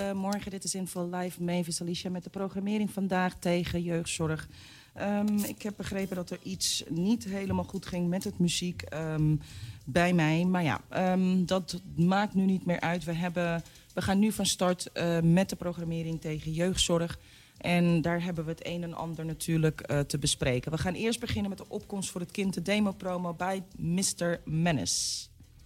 Goedemorgen, dit is Info Live. Mavis Alicia met de programmering vandaag tegen jeugdzorg. Ik heb begrepen dat er iets niet helemaal goed ging met het muziek bij mij. Maar ja, dat maakt nu niet meer uit. We gaan nu van start met de programmering tegen jeugdzorg. En daar hebben we het een en ander natuurlijk te bespreken. We gaan eerst beginnen met de opkomst voor het kind, de demo-promo bij Mr. Menace.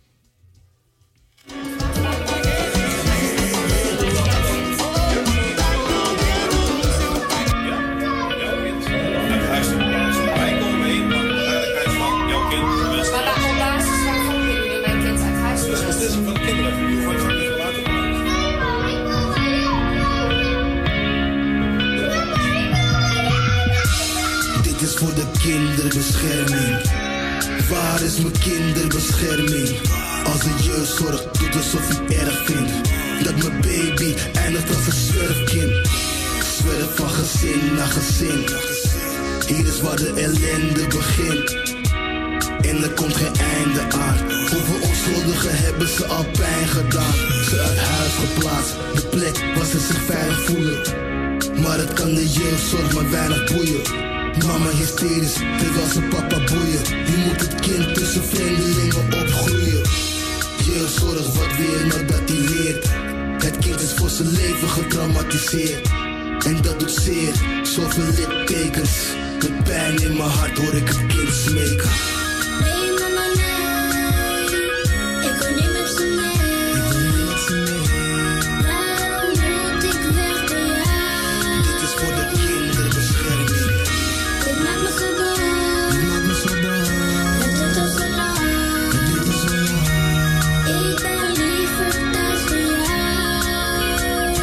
Dit is voor de kinderbescherming. Waar is mijn kinderbescherming? Als de jeugdzorg doet alsof hij erg vindt dat mijn baby eindigt als een zwerfkind. Zwerf van gezin naar gezin. Hier is waar de ellende begint. En er komt geen einde aan. Hoeveel onschuldigen hebben ze al pijn gedaan? Ze uit huis geplaatst, de plek waar ze zich veilig voelen. Maar het kan de jeugdzorg maar weinig boeien. Mama hysterisch, terwijl ze papa boeien. Je moet het kind tussen vreemdelingen opgroeien. Jeugdzorg, wat wil je nou dat hij leert? Het kind is voor zijn leven getraumatiseerd. En dat doet zeer, zoveel littekens. Met pijn in mijn hart hoor ik het kind smeken. Nee mama nee, ik wil niet met ze mee. Ik wil niet met ze mee. Waarom moet ik weg bij jou? Dit is voor de kinderbescherming. Dit maakt me zo bang. Dit maakt me zo bang. Het duurt al zo lang. Het duurt al zo lang. Ik ben liever thuis bij jou.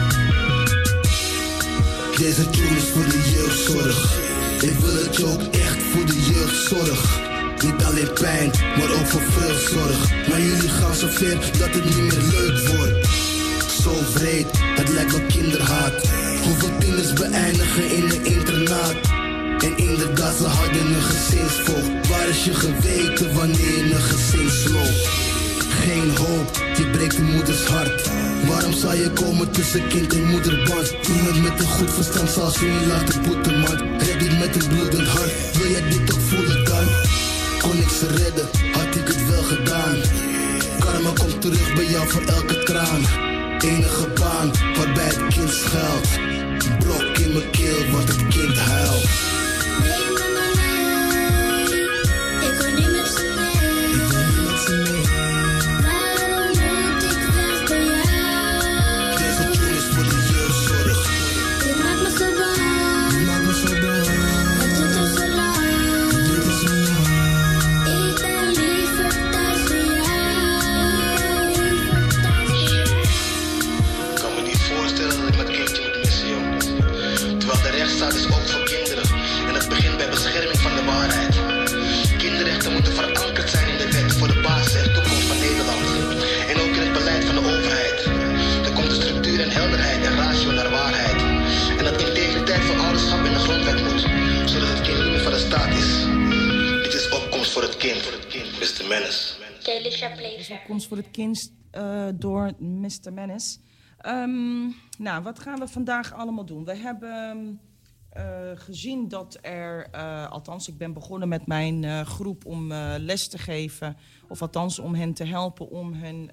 Deze tune is voor de jeugdzorg. Ik wil het je ook echt voor de jeugdzorg. Niet alleen pijn, maar ook voor vreugdzorg. Maar jullie gaan zo ver dat het niet meer leuk wordt. Zo vreed, het lijkt wel kinderhaat. Hoeveel tieners beëindigen in een internaat. En inderdaad, ze hadden een gezinsvoogd. Waar is je geweten wanneer je een gezin sloot? Geen hoop, je breekt de moeders hart. Waarom zou je komen tussen kind en moederband? Iemand met een goed verstand zal ze niet laten boeten, man. Red dit met een bloedend hart, wil jij dit ook voelen dan? Kon ik ze redden, had ik het wel gedaan. Karma komt terug bij jou voor elke traan. Enige baan waarbij het kind schuilt. Brok in mijn keel, want het kind huilt. Nee mama nee, ik wil niet met ze mee. Ik wil niet met ze mee. Waarom moet ik weg bij jou? Deze tune is voor de jeugdzorg. Dit maakt me zo bang. Dit maakt me zo bang. Het duurt al zo lang. Het duurt al zo lang. Ik ben liever thuis bij jou. Ik kan me niet voorstellen dat ik mijn kindje moet missen, joh. Terwijl de rechtsstaat is ook voor kinderen. En het begint bij bescherming van de waarheid. Kinderrechten moeten verankerd zijn in de wet voor de basis en toekomst van Nederland. En ook in het beleid van de overheid. Er komt de structuur en helderheid en ratio naar waarheid. En dat integriteit van ouderschap in de grondwet moet. Zodat het kind niet meer van de staat is. Dit is opkomst voor het kind. Mr. Menace. Delisha Play. Opkomst voor het kind door Mr. Menace. Nou, wat gaan we vandaag allemaal doen? We hebben gezien dat er, althans ik ben begonnen met mijn groep om les te geven. Of althans om hen te helpen om hun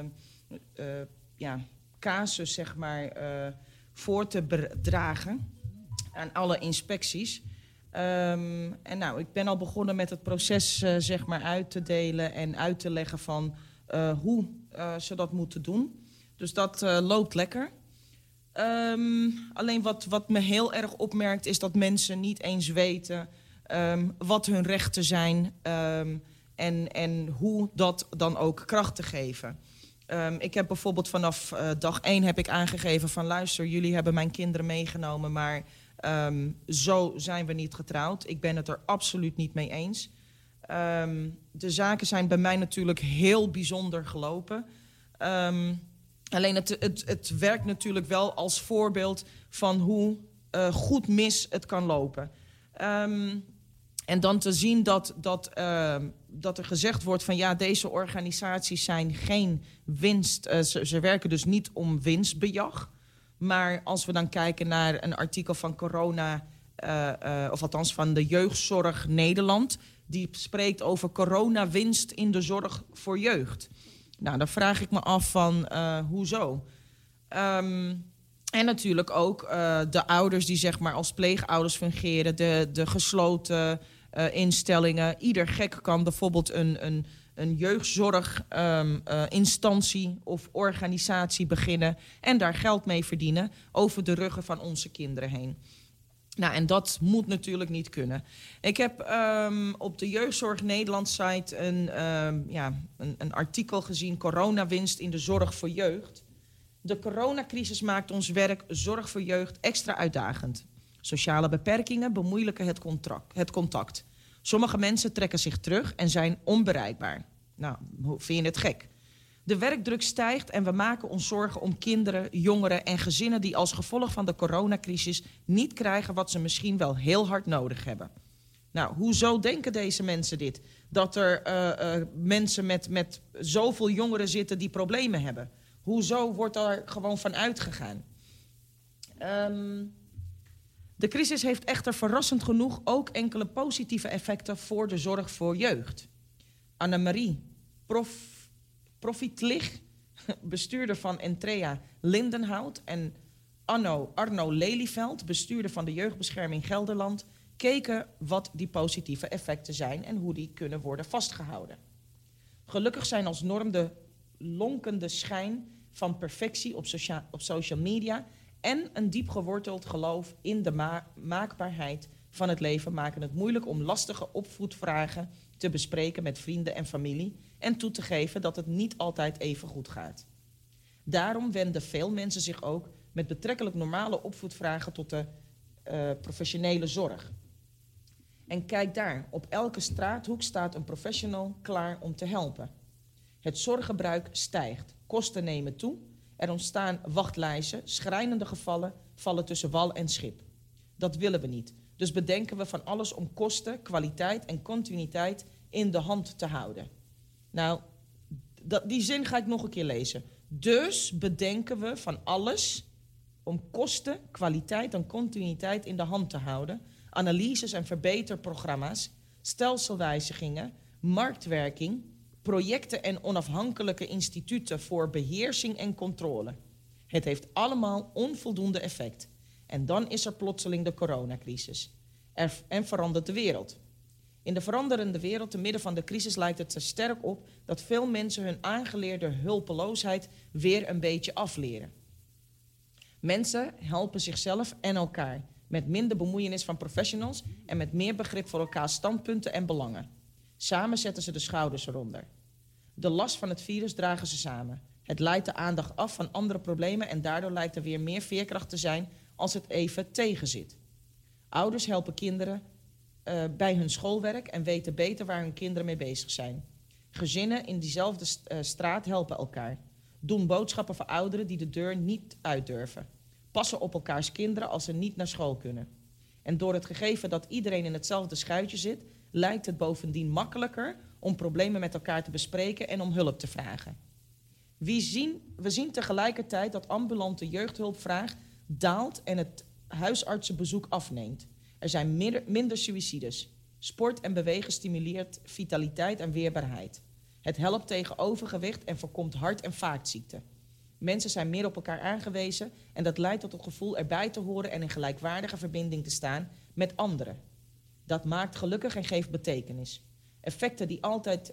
casus zeg maar voor te dragen aan alle inspecties. En nou, ik ben al begonnen met het proces zeg maar uit te delen en uit te leggen van hoe ze dat moeten doen. Dus dat loopt lekker. Alleen wat me heel erg opmerkt is dat mensen niet eens weten wat hun rechten zijn en hoe dat dan ook kracht te geven. Ik heb bijvoorbeeld vanaf dag 1 heb ik aangegeven van luister, jullie hebben mijn kinderen meegenomen, maar zo zijn we niet getrouwd. Ik ben het er absoluut niet mee eens. De zaken zijn bij mij natuurlijk heel bijzonder gelopen. Alleen het werkt natuurlijk wel als voorbeeld van hoe goed mis het kan lopen. En dan te zien dat dat er gezegd wordt van ja, deze organisaties zijn geen winst. Ze werken dus niet om winstbejag. Maar als we dan kijken naar een artikel van corona, of althans van de Jeugdzorg Nederland, die spreekt over coronawinst in de zorg voor jeugd. Nou, dan vraag ik me af van hoezo? En natuurlijk ook de ouders die zeg maar als pleegouders fungeren, de gesloten instellingen. Ieder gek kan bijvoorbeeld een jeugdzorginstantie of organisatie beginnen en daar geld mee verdienen over de ruggen van onze kinderen heen. Nou, en dat moet natuurlijk niet kunnen. Ik heb op de Jeugdzorg Nederland site een artikel gezien, coronawinst in de zorg voor jeugd. De coronacrisis maakt ons werk zorg voor jeugd extra uitdagend. Sociale beperkingen bemoeilijken het contact. Sommige mensen trekken zich terug en zijn onbereikbaar. Nou, vind je het gek? De werkdruk stijgt en we maken ons zorgen om kinderen, jongeren en gezinnen die als gevolg van de coronacrisis niet krijgen wat ze misschien wel heel hard nodig hebben. Nou, hoezo denken deze mensen dit? Dat er mensen met zoveel jongeren zitten die problemen hebben. Hoezo wordt daar gewoon van uitgegaan? De crisis heeft echter verrassend genoeg ook enkele positieve effecten voor de zorg voor jeugd. Annemarie Profitlich, bestuurder van Entrea Lindenhout, en Arno Lelyveld, bestuurder van de Jeugdbescherming Gelderland, keken wat die positieve effecten zijn en hoe die kunnen worden vastgehouden. Gelukkig zijn als norm de lonkende schijn van perfectie op social media en een diep geworteld geloof in de maakbaarheid van het leven maken het moeilijk om lastige opvoedvragen te bespreken met vrienden en familie en toe te geven dat het niet altijd even goed gaat. Daarom wenden veel mensen zich ook met betrekkelijk normale opvoedvragen tot de professionele zorg. En kijk daar, op elke straathoek staat een professional klaar om te helpen. Het zorggebruik stijgt, kosten nemen toe, er ontstaan wachtlijsten, schrijnende gevallen vallen tussen wal en schip. Dat willen we niet. Dus bedenken we van alles om kosten, kwaliteit en continuïteit in de hand te houden. Nou, die zin ga ik nog een keer lezen. Dus bedenken we van alles om kosten, kwaliteit en continuïteit in de hand te houden. Analyses en verbeterprogramma's, stelselwijzigingen, marktwerking, projecten en onafhankelijke instituten voor beheersing en controle. Het heeft allemaal onvoldoende effect. En dan is er plotseling de coronacrisis. En verandert de wereld. In de veranderende wereld, te midden van de crisis, lijkt het er sterk op dat veel mensen hun aangeleerde hulpeloosheid weer een beetje afleren. Mensen helpen zichzelf en elkaar met minder bemoeienis van professionals en met meer begrip voor elkaars standpunten en belangen. Samen zetten ze de schouders eronder. De last van het virus dragen ze samen. Het leidt de aandacht af van andere problemen en daardoor lijkt er weer meer veerkracht te zijn als het even tegenzit. Ouders helpen kinderen bij hun schoolwerk en weten beter waar hun kinderen mee bezig zijn. Gezinnen in diezelfde straat helpen elkaar. Doen boodschappen voor ouderen die de deur niet uit durven. Passen op elkaars kinderen als ze niet naar school kunnen. En door het gegeven dat iedereen in hetzelfde schuitje zit, lijkt het bovendien makkelijker om problemen met elkaar te bespreken en om hulp te vragen. We zien tegelijkertijd dat ambulante jeugdhulpvraag daalt en het huisartsenbezoek afneemt. Er zijn minder suïcides. Sport en bewegen stimuleert vitaliteit en weerbaarheid. Het helpt tegen overgewicht en voorkomt hart- en vaatziekten. Mensen zijn meer op elkaar aangewezen en dat leidt tot het gevoel erbij te horen en in gelijkwaardige verbinding te staan met anderen. Dat maakt gelukkig en geeft betekenis. Effecten die altijd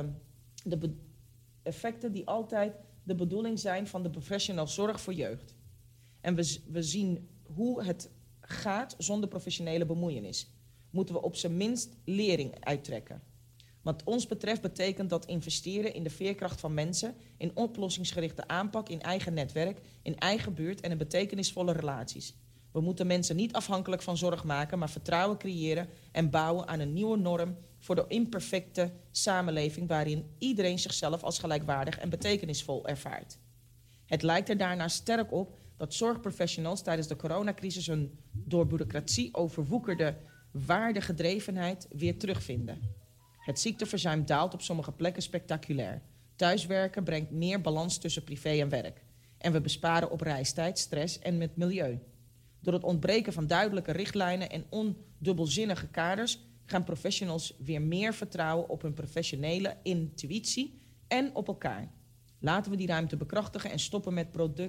de bedoeling zijn van de professional zorg voor jeugd. En we zien hoe het gaat zonder professionele bemoeienis. Moeten we op zijn minst lering uittrekken. Wat ons betreft betekent dat investeren in de veerkracht van mensen, in oplossingsgerichte aanpak, in eigen netwerk, in eigen buurt en in betekenisvolle relaties. We moeten mensen niet afhankelijk van zorg maken, maar vertrouwen creëren en bouwen aan een nieuwe norm voor de imperfecte samenleving waarin iedereen zichzelf als gelijkwaardig en betekenisvol ervaart. Het lijkt er daarna sterk op dat zorgprofessionals tijdens de coronacrisis hun door bureaucratie overwoekerde waardegedrevenheid weer terugvinden. Het ziekteverzuim daalt op sommige plekken spectaculair. Thuiswerken brengt meer balans tussen privé en werk. En we besparen op reistijd, stress en met milieu. Door het ontbreken van duidelijke richtlijnen en ondubbelzinnige kaders gaan professionals weer meer vertrouwen op hun professionele intuïtie en op elkaar. Laten we die ruimte bekrachtigen en stoppen met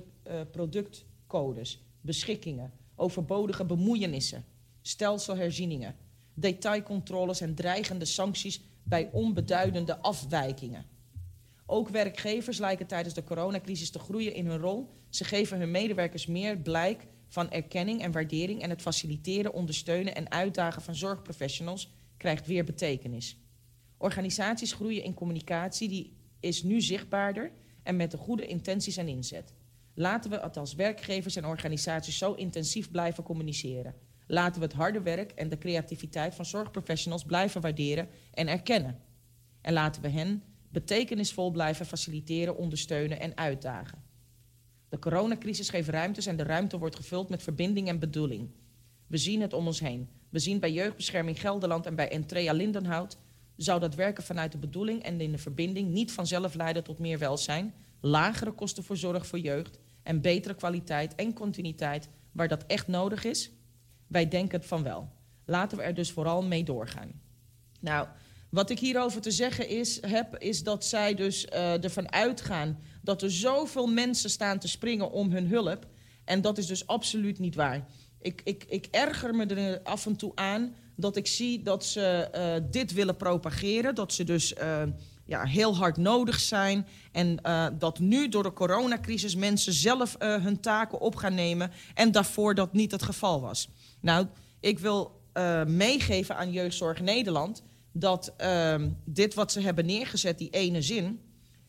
productcodes, beschikkingen, overbodige bemoeienissen, stelselherzieningen, detailcontroles en dreigende sancties bij onbeduidende afwijkingen. Ook werkgevers lijken tijdens de coronacrisis te groeien in hun rol. Ze geven hun medewerkers meer blijk van erkenning en waardering en het faciliteren, ondersteunen en uitdagen van zorgprofessionals krijgt weer betekenis. Organisaties groeien in communicatie, die is nu zichtbaarder en met de goede intenties en inzet. Laten we het als werkgevers en organisaties zo intensief blijven communiceren. Laten we het harde werk en de creativiteit van zorgprofessionals blijven waarderen en erkennen. En laten we hen betekenisvol blijven faciliteren, ondersteunen en uitdagen. De coronacrisis geeft ruimtes en de ruimte wordt gevuld met verbinding en bedoeling. We zien het om ons heen. We zien bij Jeugdbescherming Gelderland en bij Entrea Lindenhout zou dat werken vanuit de bedoeling en in de verbinding niet vanzelf leiden tot meer welzijn, lagere kosten voor zorg voor jeugd en betere kwaliteit en continuïteit waar dat echt nodig is? Wij denken het van wel. Laten we er dus vooral mee doorgaan. Nou, wat ik hierover te zeggen is dat zij dus ervan uitgaan dat er zoveel mensen staan te springen om hun hulp. En dat is dus absoluut niet waar. Ik erger me er af en toe aan dat ik zie dat ze dit willen propageren. Dat ze dus heel hard nodig zijn. En dat nu door de coronacrisis mensen zelf hun taken op gaan nemen. En daarvoor dat niet het geval was. Nou, ik wil meegeven aan Jeugdzorg Nederland dat dit wat ze hebben neergezet, die ene zin,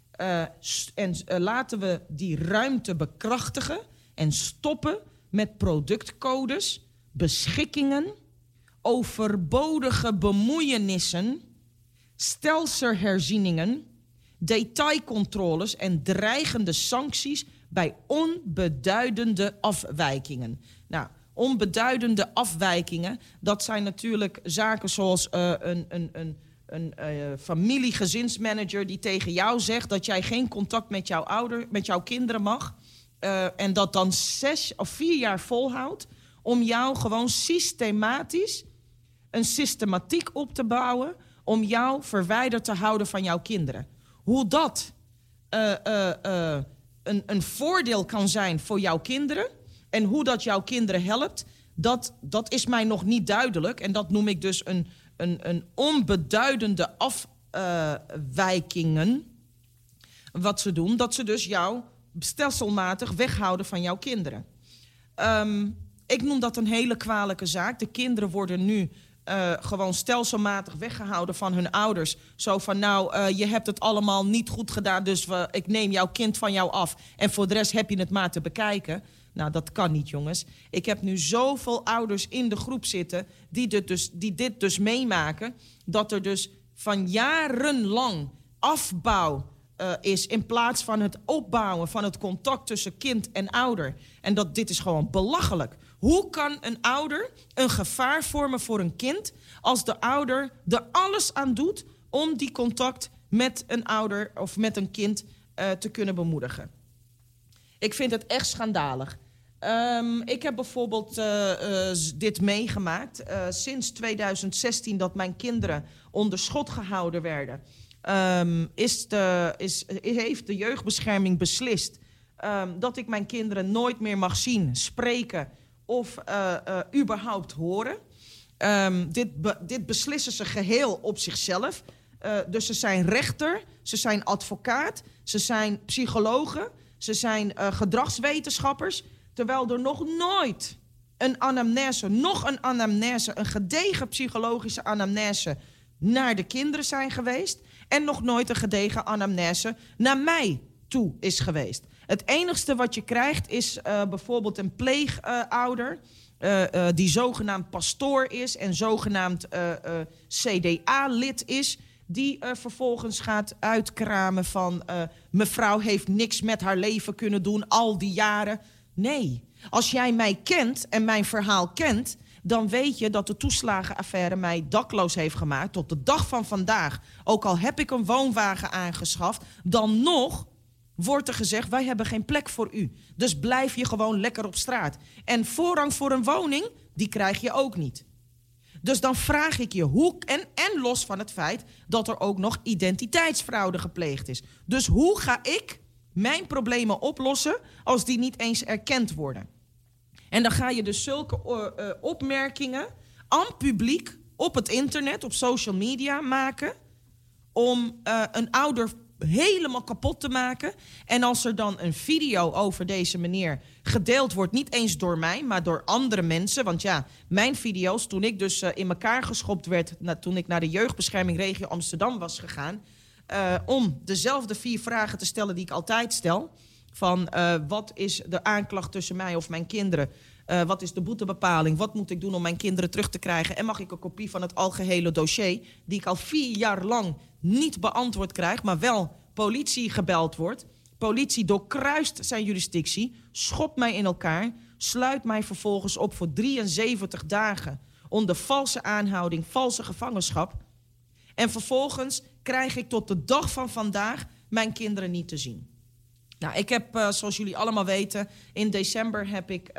laten we die ruimte bekrachtigen en stoppen met productcodes, beschikkingen, overbodige bemoeienissen, stelselherzieningen, detailcontroles en dreigende sancties bij onbeduidende afwijkingen. Nou, onbeduidende afwijkingen, dat zijn natuurlijk zaken zoals een familiegezinsmanager die tegen jou zegt dat jij geen contact met jouw kinderen mag. En dat dan 6 of 4 jaar volhoudt om jou gewoon systematisch een systematiek op te bouwen om jou verwijderd te houden van jouw kinderen. Hoe dat een voordeel kan zijn voor jouw kinderen en hoe dat jouw kinderen helpt, dat is mij nog niet duidelijk. En dat noem ik dus een onbeduidende afwijkingen wat ze doen. Dat ze dus jou stelselmatig weghouden van jouw kinderen. Ik noem dat een hele kwalijke zaak. De kinderen worden nu gewoon stelselmatig weggehouden van hun ouders. Zo van, je hebt het allemaal niet goed gedaan, dus ik neem jouw kind van jou af. En voor de rest heb je het maar te bekijken. Nou, dat kan niet, jongens. Ik heb nu zoveel ouders in de groep zitten die dit dus meemaken, dat er dus van jarenlang afbouw is in plaats van het opbouwen van het contact tussen kind en ouder. En dit is gewoon belachelijk. Hoe kan een ouder een gevaar vormen voor een kind als de ouder er alles aan doet om die contact met een ouder of met een kind te kunnen bemoedigen? Ik vind het echt schandalig. Ik heb bijvoorbeeld dit meegemaakt. Sinds 2016 dat mijn kinderen onder schot gehouden werden, heeft de jeugdbescherming beslist dat ik mijn kinderen nooit meer mag zien, spreken of überhaupt horen. Dit beslissen ze geheel op zichzelf. Dus ze zijn rechter, ze zijn advocaat, ze zijn psychologen, ze zijn gedragswetenschappers, terwijl er nog nooit een anamnese, een gedegen psychologische anamnese naar de kinderen zijn geweest en nog nooit een gedegen anamnese naar mij toe is geweest. Het enigste wat je krijgt is bijvoorbeeld een pleegouder die zogenaamd pastoor is en zogenaamd CDA-lid is, die vervolgens gaat uitkramen van mevrouw heeft niks met haar leven kunnen doen al die jaren. Nee, als jij mij kent en mijn verhaal kent, dan weet je dat de toeslagenaffaire mij dakloos heeft gemaakt. Tot de dag van vandaag. Ook al heb ik een woonwagen aangeschaft, dan nog wordt er gezegd, wij hebben geen plek voor u. Dus blijf je gewoon lekker op straat. En voorrang voor een woning, die krijg je ook niet. Dus dan vraag ik je, hoe, en los van het feit dat er ook nog identiteitsfraude gepleegd is. Dus hoe ga ik mijn problemen oplossen als die niet eens erkend worden? En dan ga je dus zulke opmerkingen aan publiek op het internet, op social media maken, om een ouder helemaal kapot te maken. En als er dan een video over deze meneer gedeeld wordt, niet eens door mij, maar door andere mensen. Want ja, mijn video's, toen ik dus in elkaar geschopt werd, toen ik naar de jeugdbescherming regio Amsterdam was gegaan, om dezelfde 4 vragen te stellen die ik altijd stel. Van wat is de aanklacht tussen mij of mijn kinderen? Wat is de boetebepaling? Wat moet ik doen om mijn kinderen terug te krijgen? En mag ik een kopie van het algehele dossier, die ik al 4 jaar lang niet beantwoord krijg, maar wel politie gebeld wordt. Politie doorkruist zijn jurisdictie, schopt mij in elkaar, sluit mij vervolgens op voor 73 dagen onder valse aanhouding, valse gevangenschap. En vervolgens krijg ik tot de dag van vandaag mijn kinderen niet te zien. Nou, ik heb, zoals jullie allemaal weten, in december heb ik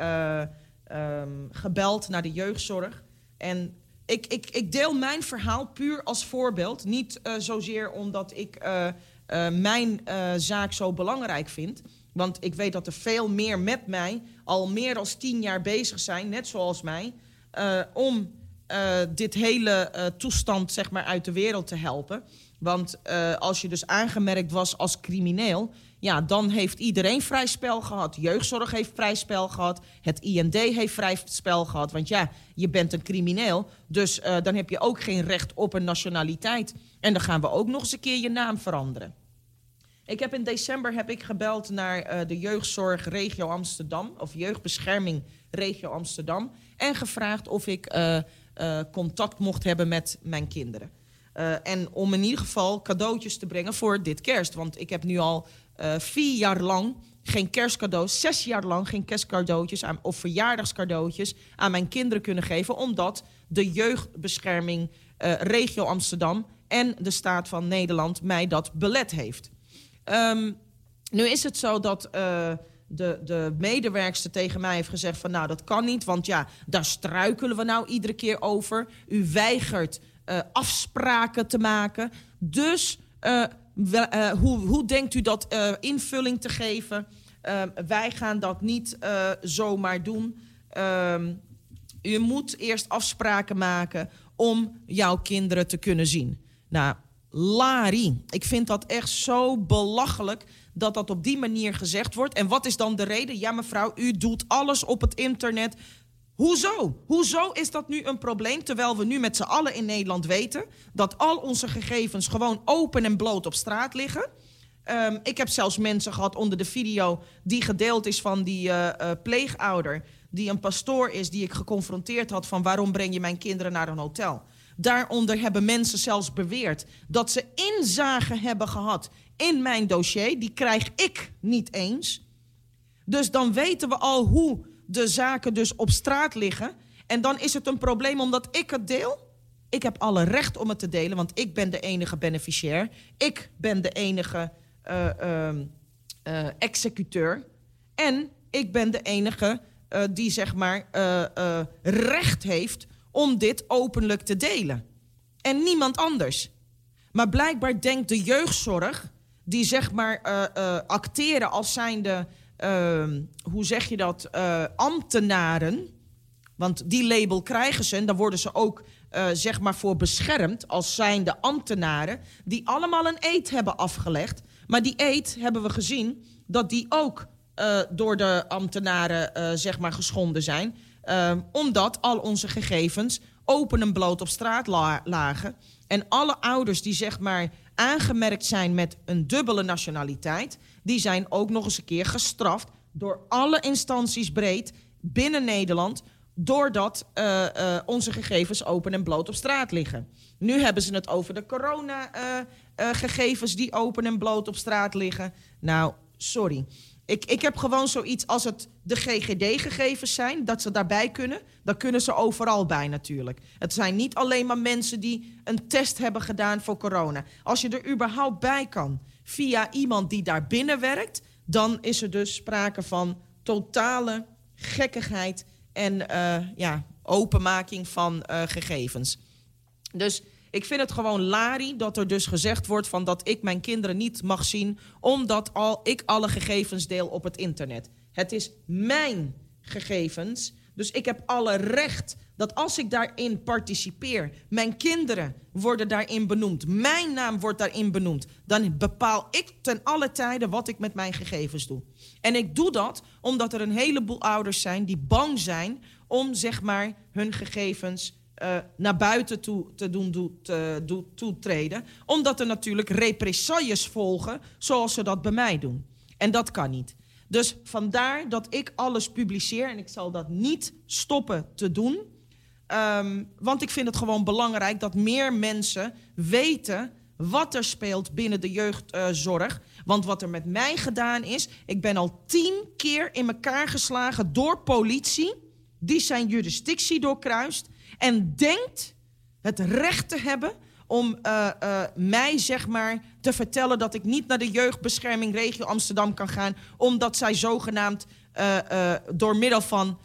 gebeld naar de jeugdzorg. En ik deel mijn verhaal puur als voorbeeld. Niet zozeer omdat ik mijn zaak zo belangrijk vind. Want ik weet dat er veel meer met mij al meer dan 10 jaar bezig zijn, net zoals mij, om dit hele toestand zeg maar uit de wereld te helpen. Want als je dus aangemerkt was als crimineel, ja, dan heeft iedereen vrij spel gehad. Jeugdzorg heeft vrij spel gehad. Het IND heeft vrij spel gehad. Want ja, je bent een crimineel. Dus dan heb je ook geen recht op een nationaliteit. En dan gaan we ook nog eens een keer je naam veranderen. In december gebeld naar de jeugdzorg regio Amsterdam. Of jeugdbescherming regio Amsterdam. En gevraagd of ik contact mocht hebben met mijn kinderen. En om in ieder geval cadeautjes te brengen voor dit kerst. Want ik heb nu al 4 jaar lang geen kerstcadeaus, 6 jaar lang geen kerstcadeautjes of verjaardagscadeautjes aan mijn kinderen kunnen geven, omdat de jeugdbescherming regio Amsterdam en de staat van Nederland mij dat belet heeft. Nu is het zo dat de medewerkster tegen mij heeft gezegd van nou, dat kan niet, want ja, daar struikelen we nou iedere keer over. U weigert afspraken te maken. Dus hoe denkt u dat invulling te geven? Wij gaan dat niet zomaar doen. U moet eerst afspraken maken om jouw kinderen te kunnen zien. Nou, Lari, ik vind dat echt zo belachelijk dat dat op die manier gezegd wordt. En wat is dan de reden? Ja, mevrouw, u doet alles op het internet. Hoezo? Hoezo is dat nu een probleem, terwijl we nu met z'n allen in Nederland weten dat al onze gegevens gewoon open en bloot op straat liggen? Ik heb zelfs mensen gehad onder de video die gedeeld is van die pleegouder, die een pastoor is, die ik geconfronteerd had van waarom breng je mijn kinderen naar een hotel? Daaronder hebben mensen zelfs beweerd dat ze inzage hebben gehad in mijn dossier. Die krijg ik niet eens. Dus dan weten we al hoe de zaken dus op straat liggen. En dan is het een probleem omdat ik het deel. Ik heb alle recht om het te delen, want ik ben de enige beneficiair. Ik ben de enige executeur. En ik ben de enige die zeg maar recht heeft om dit openlijk te delen. En niemand anders. Maar blijkbaar denkt de jeugdzorg, die zeg maar acteren als zijnde, hoe zeg je dat, ambtenaren. Want die label krijgen ze en daar worden ze ook zeg maar voor beschermd als zijnde ambtenaren die allemaal een eed hebben afgelegd. Maar die eed hebben we gezien dat die ook door de ambtenaren zeg maar geschonden zijn. Omdat al onze gegevens open en bloot op straat lagen. En alle ouders die zeg maar aangemerkt zijn met een dubbele nationaliteit, die zijn ook nog eens een keer gestraft door alle instanties breed binnen Nederland, doordat onze gegevens open en bloot op straat liggen. Nu hebben ze het over de corona gegevens die open en bloot op straat liggen. Nou, sorry. Ik heb gewoon zoiets als het de GGD-gegevens zijn, dat ze daarbij kunnen. Dan kunnen ze overal bij natuurlijk. Het zijn niet alleen maar mensen die een test hebben gedaan voor corona. Als je er überhaupt bij kan via iemand die daar binnen werkt, dan is er dus sprake van totale gekkigheid en openmaking van gegevens. Dus ik vind het gewoon larie dat er dus gezegd wordt van dat ik mijn kinderen niet mag zien, omdat ik alle gegevens deel op het internet. Het is mijn gegevens, dus ik heb alle recht dat als ik daarin participeer, mijn kinderen worden daarin benoemd, mijn naam wordt daarin benoemd, dan bepaal ik ten alle tijde wat ik met mijn gegevens doe. En ik doe dat omdat er een heleboel ouders zijn die bang zijn om zeg maar hun gegevens naar buiten toe te doen toetreden. Omdat er natuurlijk represailles volgen, zoals ze dat bij mij doen. En dat kan niet. Dus vandaar dat ik alles publiceer. En ik zal dat niet stoppen te doen. Want ik vind het gewoon belangrijk dat meer mensen weten wat er speelt binnen de jeugdzorg. Want wat er met mij gedaan is, ik ben al 10 keer in elkaar geslagen door politie die zijn jurisdictie doorkruist en denkt het recht te hebben om mij zeg maar te vertellen dat ik niet naar de jeugdbescherming regio Amsterdam kan gaan, omdat zij zogenaamd door middel van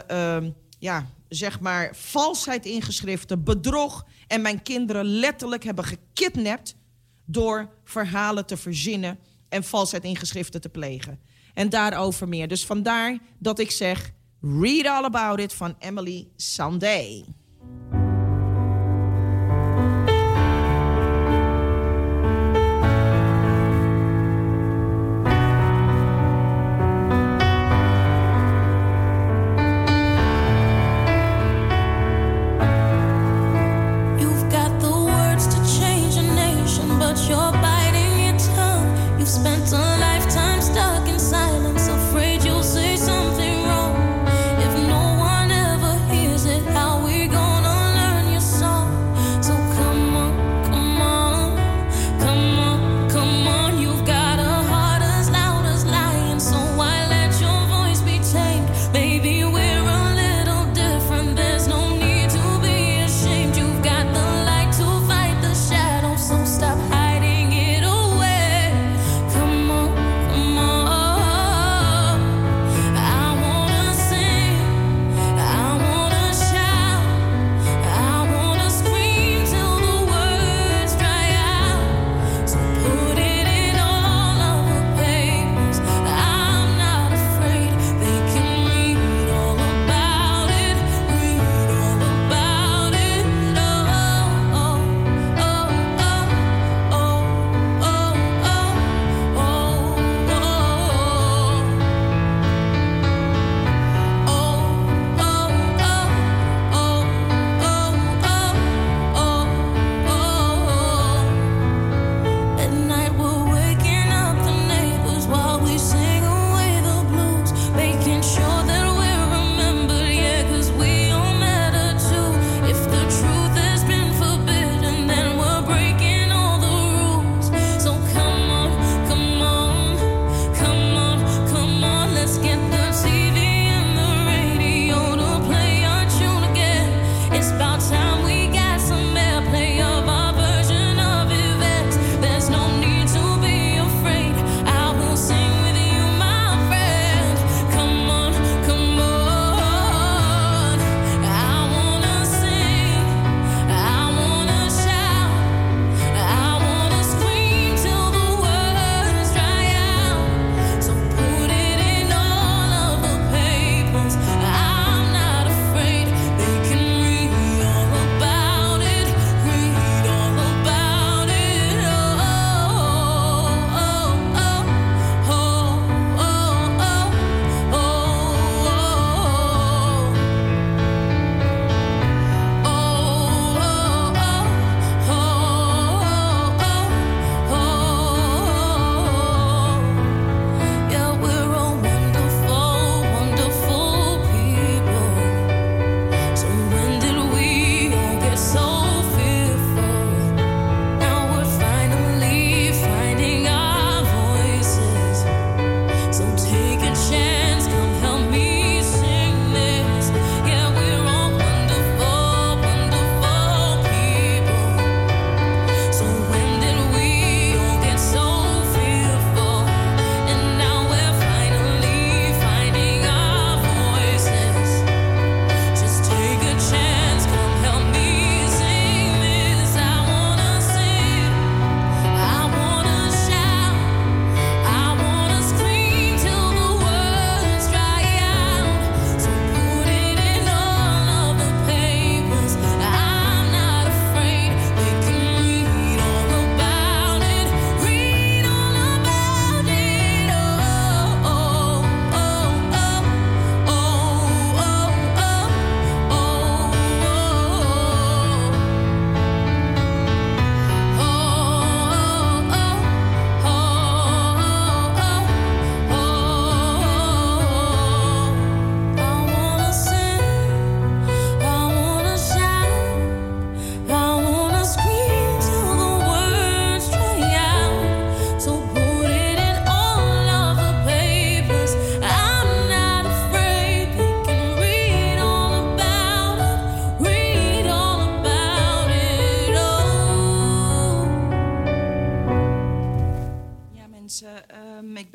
zeg maar valsheid in geschriften, bedrog en mijn kinderen letterlijk hebben gekidnapt door verhalen te verzinnen en valsheid in geschriften te plegen. En daarover meer. Dus vandaar dat ik zeg, read all about it van Emily Sandé.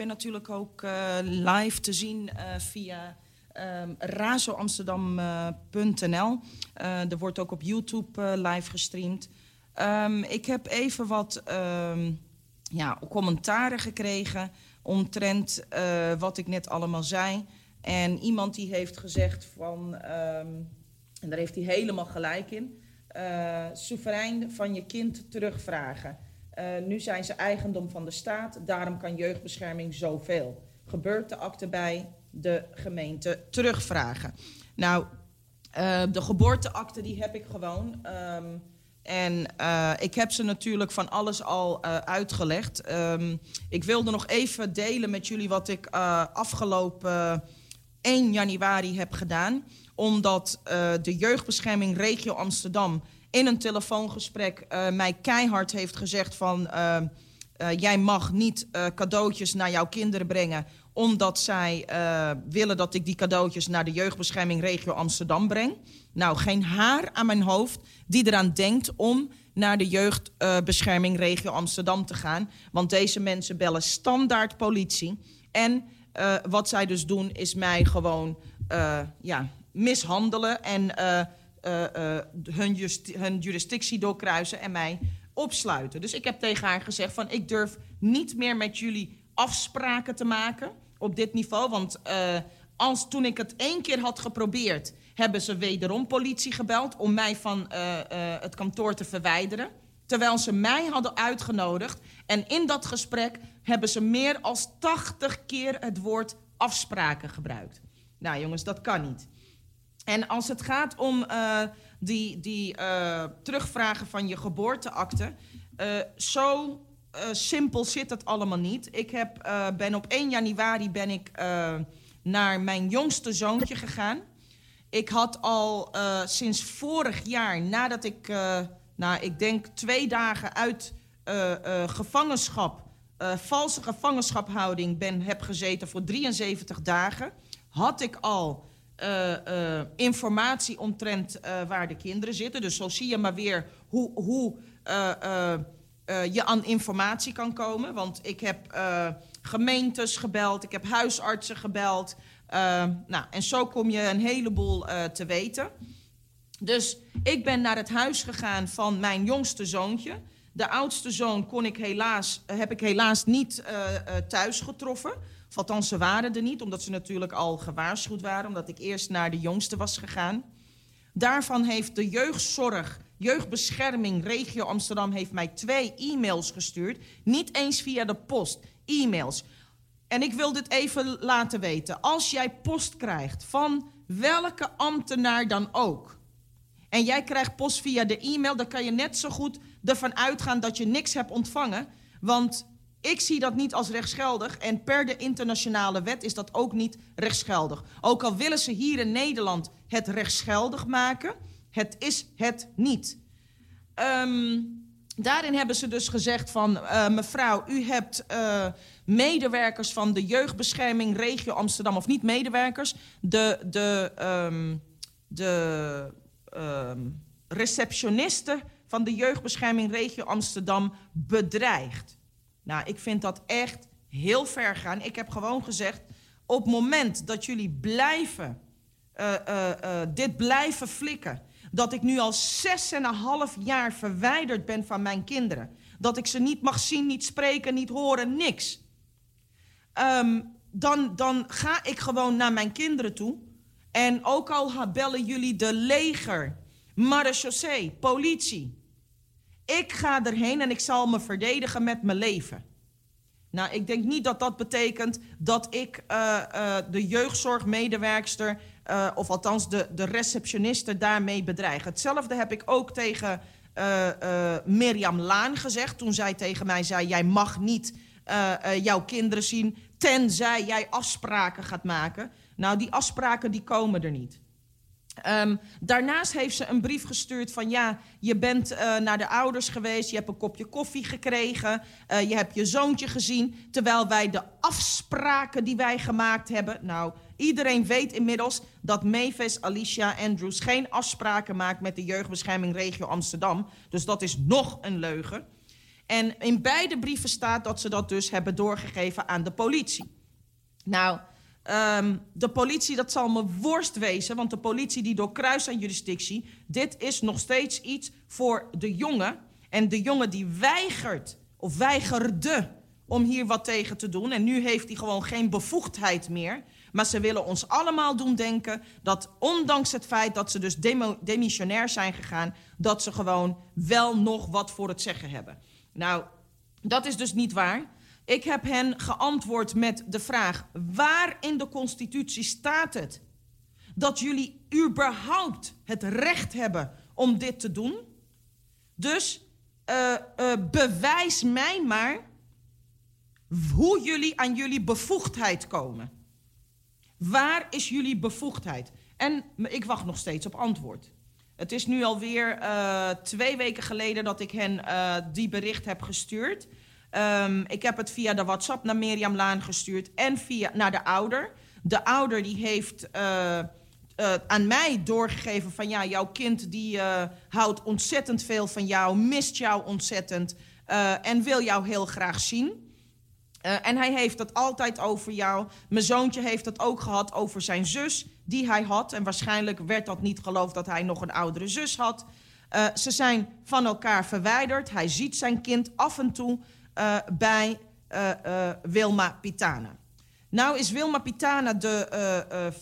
ben natuurlijk ook live te zien via razoamsterdam.nl. Er wordt ook op YouTube live gestreamd. Ik heb even wat commentaren gekregen omtrent wat ik net allemaal zei. En iemand die heeft gezegd van, en daar heeft hij helemaal gelijk in, soeverein van je kind terugvragen. Nu zijn ze eigendom van de staat, daarom kan jeugdbescherming zoveel. Geboorteakte bij de gemeente terugvragen. Nou, de geboorteakte die heb ik gewoon. Ik heb ze natuurlijk van alles al uitgelegd. Ik wilde nog even delen met jullie wat ik afgelopen 1 januari heb gedaan. Omdat de jeugdbescherming regio Amsterdam in een telefoongesprek mij keihard heeft gezegd van... jij mag niet cadeautjes naar jouw kinderen brengen... omdat zij willen dat ik die cadeautjes naar de jeugdbescherming regio Amsterdam breng. Nou, geen haar aan mijn hoofd die eraan denkt om naar de jeugdbescherming regio Amsterdam te gaan. Want deze mensen bellen standaard politie. En wat zij dus doen is mij gewoon mishandelen en hun jurisdictie doorkruisen en mij opsluiten. Dus ik heb tegen haar gezegd van ik durf niet meer met jullie afspraken te maken op dit niveau. Want toen ik het 1 keer had geprobeerd, hebben ze wederom politie gebeld om mij van het kantoor te verwijderen. Terwijl ze mij hadden uitgenodigd. En in dat gesprek hebben ze meer dan 80 keer het woord afspraken gebruikt. Nou jongens, dat kan niet. En als het gaat om die terugvragen van je geboorteakte, zo simpel zit het allemaal niet. Op 1 januari ben ik naar mijn jongste zoontje gegaan. Ik had al sinds vorig jaar, nadat ik, ik denk 2 dagen uit gevangenschap, valse gevangenschaphouding heb gezeten voor 73 dagen, had ik al informatie omtrent waar de kinderen zitten. Dus zo zie je maar weer hoe je aan informatie kan komen. Want ik heb gemeentes gebeld, ik heb huisartsen gebeld. En zo kom je een heleboel te weten. Dus ik ben naar het huis gegaan van mijn jongste zoontje. De oudste zoon heb ik helaas niet thuis getroffen. Of althans, ze waren er niet, omdat ze natuurlijk al gewaarschuwd waren, omdat ik eerst naar de jongste was gegaan. Daarvan heeft de jeugdbescherming regio Amsterdam heeft mij 2 e-mails gestuurd. Niet eens via de post, e-mails. En ik wil dit even laten weten. Als jij post krijgt van welke ambtenaar dan ook, en jij krijgt post via de e-mail, dan kan je net zo goed ervan uitgaan dat je niks hebt ontvangen. Want ik zie dat niet als rechtsgeldig en per de internationale wet is dat ook niet rechtsgeldig. Ook al willen ze hier in Nederland het rechtsgeldig maken, het is het niet. Daarin hebben ze dus gezegd van, mevrouw, u hebt medewerkers van de jeugdbescherming regio Amsterdam, of niet medewerkers, de receptioniste van de jeugdbescherming regio Amsterdam bedreigd. Nou, ik vind dat echt heel ver gaan. Ik heb gewoon gezegd, op het moment dat jullie dit blijven flikken, dat ik nu al 6,5 jaar verwijderd ben van mijn kinderen, dat ik ze niet mag zien, niet spreken, niet horen, niks. Dan ga ik gewoon naar mijn kinderen toe. En ook al bellen jullie de leger, marechaussee, politie, ik ga erheen en ik zal me verdedigen met mijn leven. Nou, ik denk niet dat dat betekent dat ik de jeugdzorgmedewerkster, of althans de receptioniste daarmee bedreig. Hetzelfde heb ik ook tegen Mirjam Laan gezegd. Toen zij tegen mij zei, jij mag niet jouw kinderen zien, tenzij jij afspraken gaat maken. Nou, die afspraken die komen er niet. Daarnaast heeft ze een brief gestuurd van ja, je bent naar de ouders geweest, je hebt een kopje koffie gekregen, je hebt je zoontje gezien, terwijl wij de afspraken die wij gemaakt hebben, nou, iedereen weet inmiddels dat Mavis Alicia Andrews geen afspraken maakt met de jeugdbescherming regio Amsterdam, dus dat is nog een leugen. En in beide brieven staat dat ze dat dus hebben doorgegeven aan de politie. Nou, de politie, dat zal me worst wezen, want de politie die doorkruist aan jurisdictie, dit is nog steeds iets voor de jongen. En de jongen die weigert of weigerde om hier wat tegen te doen. En nu heeft hij gewoon geen bevoegdheid meer. Maar ze willen ons allemaal doen denken dat ondanks het feit dat ze dus demissionair zijn gegaan, dat ze gewoon wel nog wat voor het zeggen hebben. Nou, dat is dus niet waar. Ik heb hen geantwoord met de vraag: waar in de Constitutie staat het dat jullie überhaupt het recht hebben om dit te doen? Dus bewijs mij maar hoe jullie aan jullie bevoegdheid komen. Waar is jullie bevoegdheid? En ik wacht nog steeds op antwoord. Het is nu alweer 2 weken geleden dat ik hen die bericht heb gestuurd. Ik heb het via de WhatsApp naar Mirjam Laan gestuurd en naar de ouder. De ouder die heeft aan mij doorgegeven van ja, jouw kind die houdt ontzettend veel van jou, mist jou ontzettend en wil jou heel graag zien. En hij heeft het altijd over jou. Mijn zoontje heeft het ook gehad over zijn zus die hij had. En waarschijnlijk werd dat niet geloofd dat hij nog een oudere zus had. Ze zijn van elkaar verwijderd. Hij ziet zijn kind af en toe bij Wilma Pitana. Nou is Wilma Pitana de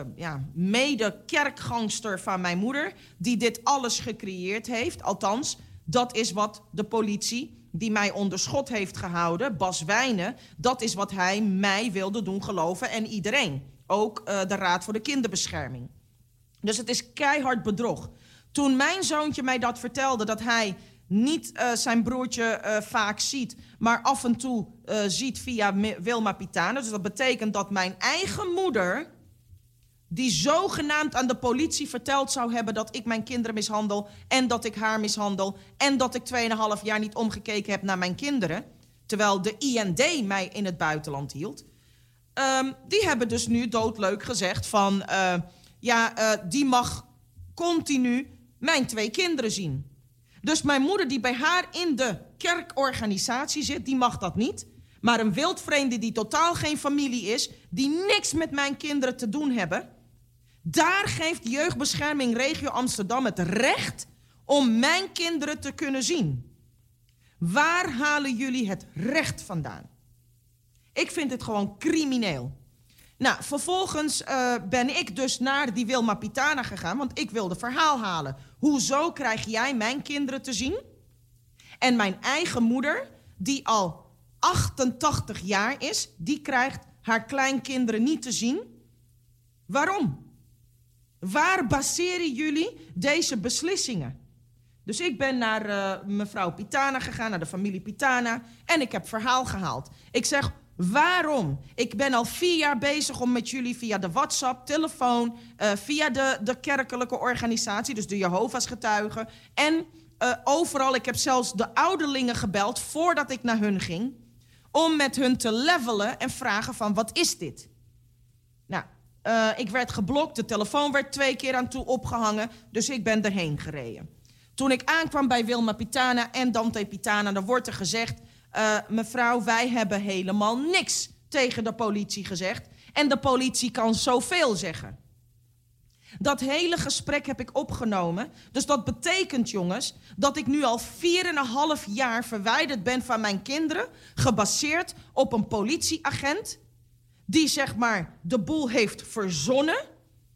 mede-kerkgangster van mijn moeder, die dit alles gecreëerd heeft. Althans, dat is wat de politie die mij onder schot heeft gehouden, Bas Wijnen, dat is wat hij mij wilde doen geloven en iedereen. Ook de Raad voor de Kinderbescherming. Dus het is keihard bedrog. Toen mijn zoontje mij dat vertelde, dat hij niet zijn broertje vaak ziet, maar af en toe ziet via Wilma Pitana. Dus dat betekent dat mijn eigen moeder, die zogenaamd aan de politie verteld zou hebben dat ik mijn kinderen mishandel en dat ik haar mishandel en dat ik 2,5 jaar niet omgekeken heb naar mijn kinderen, terwijl de IND mij in het buitenland hield, die hebben dus nu doodleuk gezegd van die mag continu mijn 2 kinderen zien. Dus mijn moeder die bij haar in de kerkorganisatie zit, die mag dat niet. Maar een wildvreemde die totaal geen familie is, die niks met mijn kinderen te doen hebben, daar geeft Jeugdbescherming Regio Amsterdam het recht om mijn kinderen te kunnen zien. Waar halen jullie het recht vandaan? Ik vind het gewoon crimineel. Nou, vervolgens ben ik dus naar die Wilma Pitana gegaan, want ik wilde verhaal halen. Hoezo krijg jij mijn kinderen te zien? En mijn eigen moeder, die al 88 jaar is, die krijgt haar kleinkinderen niet te zien. Waarom? Waar baseren jullie deze beslissingen? Dus ik ben naar mevrouw Pitana gegaan, naar de familie Pitana, en ik heb verhaal gehaald. Ik zeg, waarom? Ik ben al 4 jaar bezig om met jullie via de WhatsApp, telefoon, via de kerkelijke organisatie, dus de Jehovah's getuigen, en overal, ik heb zelfs de ouderlingen gebeld voordat ik naar hun ging, om met hun te levelen en vragen van, wat is dit? Nou, ik werd geblokt, de telefoon werd 2 keer aan toe opgehangen, dus ik ben erheen gereden. Toen ik aankwam bij Wilma Pitana en Dante Pitana, dan wordt er gezegd, mevrouw, wij hebben helemaal niks tegen de politie gezegd. En de politie kan zoveel zeggen. Dat hele gesprek heb ik opgenomen. Dus dat betekent, jongens, dat ik nu al 4,5 jaar verwijderd ben van mijn kinderen, gebaseerd op een politieagent die, zeg maar, de boel heeft verzonnen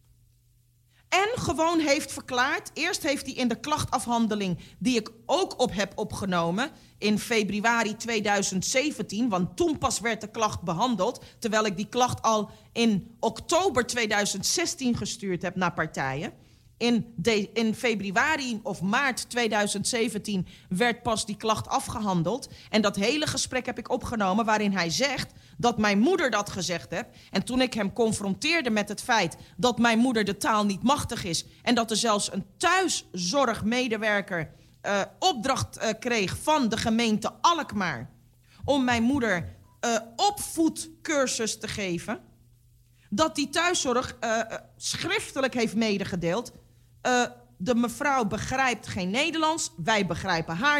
en gewoon heeft verklaard. Eerst heeft hij in de klachtafhandeling, die ik ook op heb opgenomen in februari 2017, want toen pas werd de klacht behandeld, terwijl ik die klacht al in oktober 2016 gestuurd heb naar partijen. In februari of maart 2017 werd pas die klacht afgehandeld. En dat hele gesprek heb ik opgenomen waarin hij zegt dat mijn moeder dat gezegd heeft. En toen ik hem confronteerde met het feit dat mijn moeder de taal niet machtig is en dat er zelfs een thuiszorgmedewerker opdracht kreeg van de gemeente Alkmaar om mijn moeder opvoedcursus te geven, dat die thuiszorg schriftelijk heeft medegedeeld. De mevrouw begrijpt geen Nederlands, wij begrijpen haar niet,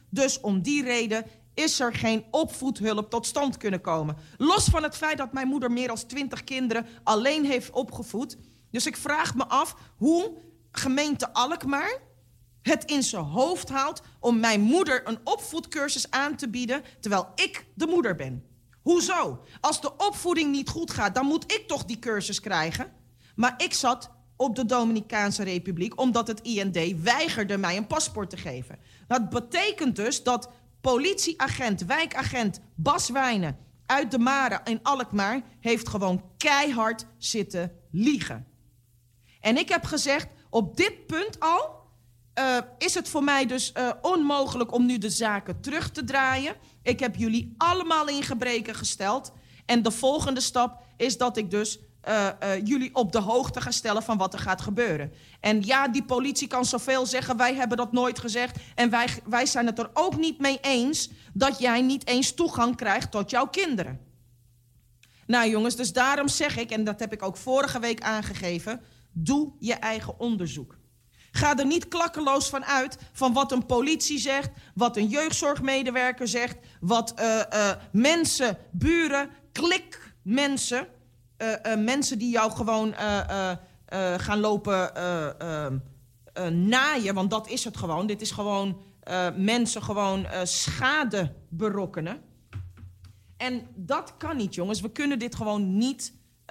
Dus om die reden is er geen opvoedhulp tot stand kunnen komen. Los van het feit dat mijn moeder meer dan 20 kinderen alleen heeft opgevoed. Dus ik vraag me af hoe gemeente Alkmaar het in zijn hoofd haalt om mijn moeder een opvoedcursus aan te bieden, terwijl ik de moeder ben. Hoezo? Als de opvoeding niet goed gaat, dan moet ik toch die cursus krijgen? Maar ik zat op de Dominicaanse Republiek omdat het IND weigerde mij een paspoort te geven. Dat betekent dus dat politieagent, wijkagent Bas Wijnen uit de Mare in Alkmaar heeft gewoon keihard zitten liegen. En ik heb gezegd, op dit punt al is het voor mij dus onmogelijk om nu de zaken terug te draaien. Ik heb jullie allemaal in gebreken gesteld. En de volgende stap is dat ik dus jullie op de hoogte ga stellen van wat er gaat gebeuren. En ja, die politie kan zoveel zeggen, wij hebben dat nooit gezegd. En wij zijn het er ook niet mee eens dat jij niet eens toegang krijgt tot jouw kinderen. Nou jongens, dus daarom zeg ik, en dat heb ik ook vorige week aangegeven, doe je eigen onderzoek. Ga er niet klakkeloos van uit van wat een politie zegt, wat een jeugdzorgmedewerker zegt, wat mensen, buren, klikmensen, mensen die jou gewoon gaan lopen naaien, want dat is het gewoon. Dit is gewoon mensen gewoon schade berokkenen. En dat kan niet, jongens. We kunnen dit gewoon niet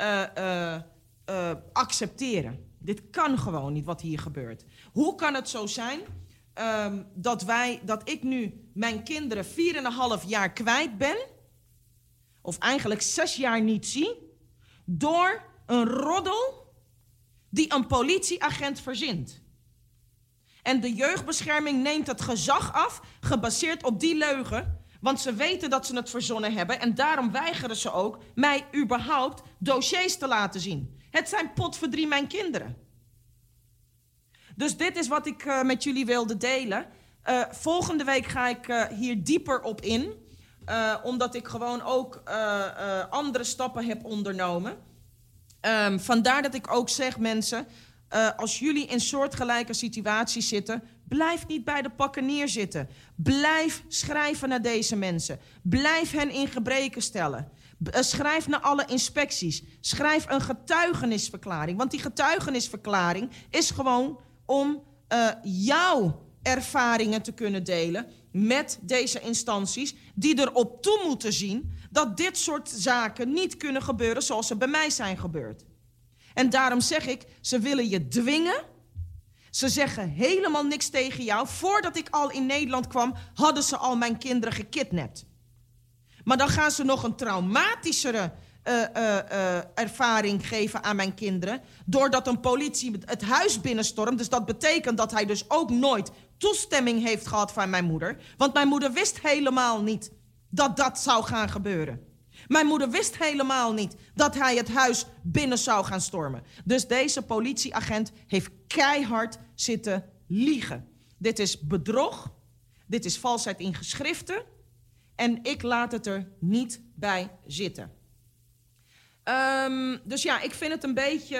accepteren. Dit kan gewoon niet wat hier gebeurt. Hoe kan het zo zijn dat ik nu mijn kinderen 4,5 jaar kwijt ben, of eigenlijk 6 jaar niet zie, door een roddel die een politieagent verzint. En de jeugdbescherming neemt het gezag af, gebaseerd op die leugen, want ze weten dat ze het verzonnen hebben en daarom weigeren ze ook mij überhaupt dossiers te laten zien. Het zijn potverdrie mijn kinderen. Dus dit is wat ik met jullie wilde delen. Volgende week ga ik hier dieper op in. Omdat ik gewoon ook andere stappen heb ondernomen. Vandaar dat ik ook zeg, mensen, als jullie in soortgelijke situaties zitten, blijf niet bij de pakken neerzitten. Blijf schrijven naar deze mensen. Blijf hen in gebreken stellen. Schrijf naar alle inspecties. Schrijf een getuigenisverklaring. Want die getuigenisverklaring is gewoon om jouw ervaringen te kunnen delen met deze instanties die erop toe moeten zien dat dit soort zaken niet kunnen gebeuren zoals ze bij mij zijn gebeurd. En daarom zeg ik, ze willen je dwingen. Ze zeggen helemaal niks tegen jou. Voordat ik al in Nederland kwam, hadden ze al mijn kinderen gekidnapt. Maar dan gaan ze nog een traumatischere ervaring geven aan mijn kinderen, doordat een politie het huis binnenstormt. Dus dat betekent dat hij dus ook nooit toestemming heeft gehad van mijn moeder. Want mijn moeder wist helemaal niet dat dat zou gaan gebeuren. Mijn moeder wist helemaal niet dat hij het huis binnen zou gaan stormen. Dus deze politieagent heeft keihard zitten liegen. Dit is bedrog. Dit is valsheid in geschriften. En ik laat het er niet bij zitten. Dus ja, ik vind het een beetje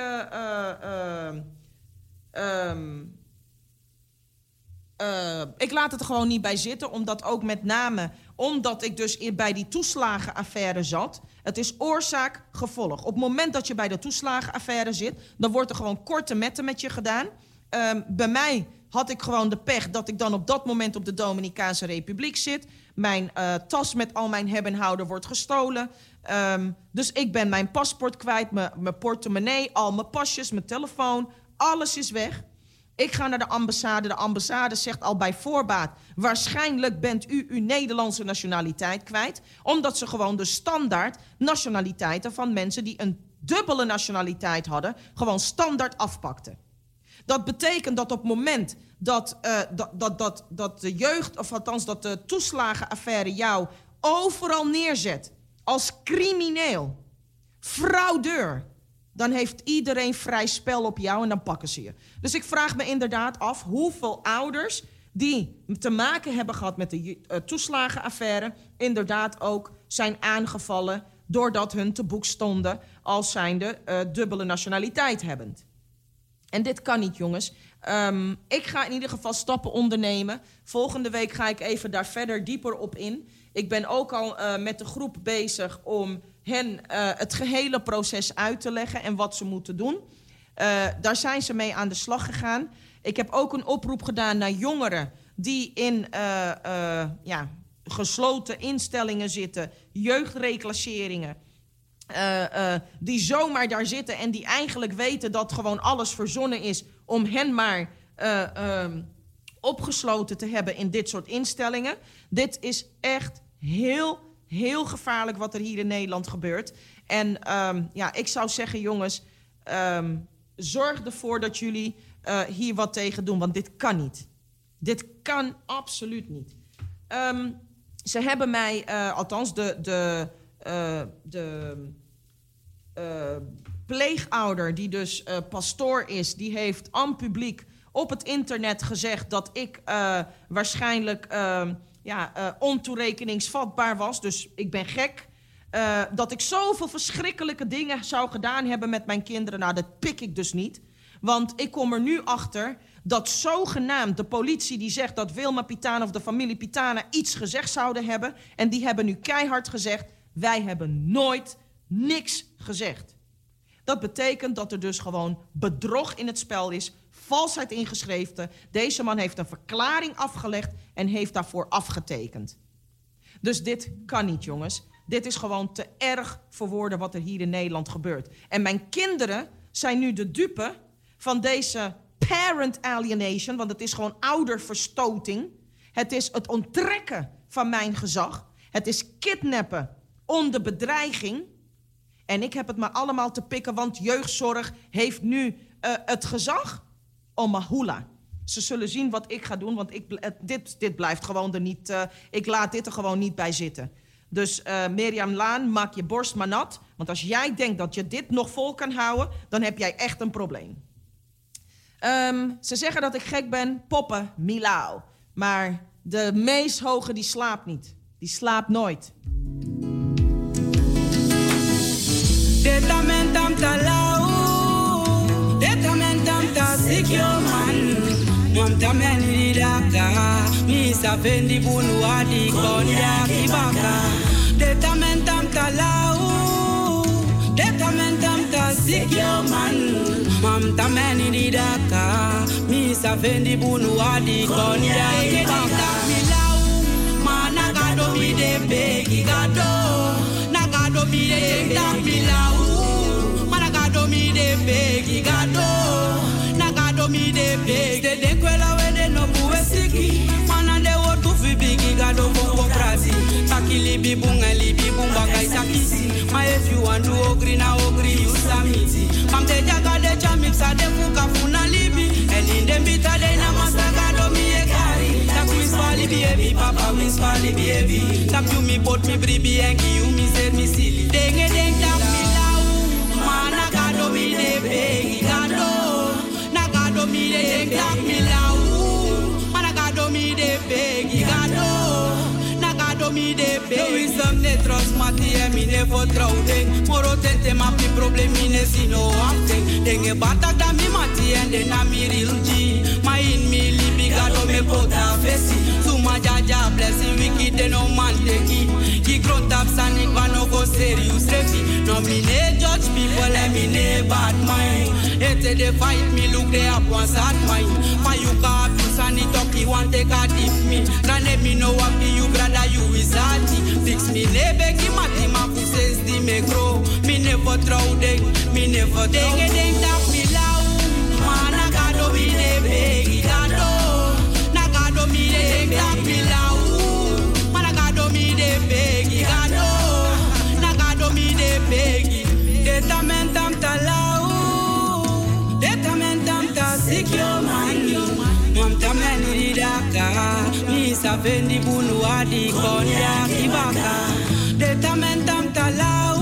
ik laat het er gewoon niet bij zitten, omdat ook met name omdat ik dus bij die toeslagenaffaire zat. Het is oorzaak-gevolg. Op het moment dat je bij de toeslagenaffaire zit, dan wordt er gewoon korte metten met je gedaan. Bij mij had ik gewoon de pech dat ik dan op dat moment op de Dominicaanse Republiek zit. Mijn tas met al mijn hebben en houden wordt gestolen. Dus ik ben mijn paspoort kwijt, mijn portemonnee, al mijn pasjes, mijn telefoon. Alles is weg. Ik ga naar de ambassade. De ambassade zegt al bij voorbaat, waarschijnlijk bent u uw Nederlandse nationaliteit kwijt. Omdat ze gewoon de standaard nationaliteiten van mensen die een dubbele nationaliteit hadden, gewoon standaard afpakten. Dat betekent dat op het moment dat de jeugd, of althans dat de toeslagenaffaire jou overal neerzet als crimineel, fraudeur, dan heeft iedereen vrij spel op jou en dan pakken ze je. Dus ik vraag me inderdaad af hoeveel ouders die te maken hebben gehad met de toeslagenaffaire inderdaad ook zijn aangevallen doordat hun te boek stonden als zijnde dubbele nationaliteit hebbend. En dit kan niet, jongens. Ik ga in ieder geval stappen ondernemen. Volgende week ga ik even daar verder dieper op in. Ik ben ook al met de groep bezig om hen het gehele proces uit te leggen en wat ze moeten doen. Daar zijn ze mee aan de slag gegaan. Ik heb ook een oproep gedaan naar jongeren die in gesloten instellingen zitten, jeugdreclasseringen. Die zomaar daar zitten en die eigenlijk weten dat gewoon alles verzonnen is om hen maar opgesloten te hebben in dit soort instellingen. Dit is echt heel, heel gevaarlijk wat er hier in Nederland gebeurt. En ik zou zeggen, jongens, zorg ervoor dat jullie hier wat tegen doen, want dit kan niet. Dit kan absoluut niet. Ze hebben mij, althans de pleegouder, die dus pastoor is, die heeft aan publiek op het internet gezegd dat ik waarschijnlijk ontoerekeningsvatbaar was. Dus ik ben gek. Dat ik zoveel verschrikkelijke dingen zou gedaan hebben met mijn kinderen. Nou, dat pik ik dus niet. Want ik kom er nu achter dat zogenaamd de politie die zegt dat Wilma Pitana of de familie Pitana iets gezegd zouden hebben. En die hebben nu keihard gezegd, wij hebben nooit niks gezegd. Dat betekent dat er dus gewoon bedrog in het spel is, valsheid ingeschreven. Deze man heeft een verklaring afgelegd en heeft daarvoor afgetekend. Dus dit kan niet, jongens. Dit is gewoon te erg voor woorden wat er hier in Nederland gebeurt. En mijn kinderen zijn nu de dupe van deze parent alienation, want het is gewoon ouderverstoting. Het is het onttrekken van mijn gezag. Het is kidnappen onder bedreiging. En ik heb het maar allemaal te pikken, want jeugdzorg heeft nu het gezag. Oh, mahula. Ze zullen zien wat ik ga doen, want dit blijft gewoon er niet. Ik laat dit er gewoon niet bij zitten. Dus Mirjam Laan, maak je borst maar nat. Want als jij denkt dat je dit nog vol kan houden, dan heb jij echt een probleem. Ze zeggen dat ik gek ben, poppen, milau. Maar de meest hoge, die slaapt niet. Die slaapt nooit. Detamentam talau, detamentam tasikyo man. Mwamtamen idaka, misa fendi bunu adi konya kibaka. Detamentam talau, detamentam tasikyo man. Mwamtamen idaka, misa fendi bunu adi konya kibaka. Milau, managado mi de begi gado, nagado mi de tak milau. Managado mi de begi gado, nagado mi de begi. De kwela we de no buwe siki, manande wo tu fi bigi gado bongo prazi. Taki libi bunga kai sakisi. Ma if you want to ogri na ogri you samiti. Mam de jaga de chamiksa de fuka funa libi. En in de bita de na masagado mi e kari. Tak wins fali baby, papa wins fali baby. Tak you mi bot mi bribi enki you mi ser mi sili. Denge deng tak mi lau, mana gado mi de begi gado. Nagado mi de deng tak mi lau, mana gado mi de begi gado. Nagado mi de begi. We some ne trust mati e mi ne vertrouwing. Moro tente ma pi problem mi ne sino acting. Denge bata da mi mati en de na mi real G. Ma in mi libi gado me pota fesi. Suma jaja blessing wicked de no man teki. Ki grown up sanik va no go serious refi. No mi ne judge people and mi ne bad mind. Ete de fight me look they up one sad mind. Ma you ka abuse and it talk you want take a dip me. Rane me no wapi you brother you is salty. Fix me ne begi mati ma pousses di me grow. Me never throw ding, me never ding ding tap me lau. Ma nagado mi ne begi gado. Nagado mi ne ding tap me lau. Ma nagado mi ne begi gado. Nagado mi ne begi. Detamentam talau. Detamentam ta sikyo man. Mwamtamen idaka. Misa fendi bunu adi konya kibaka. Detamentam talau.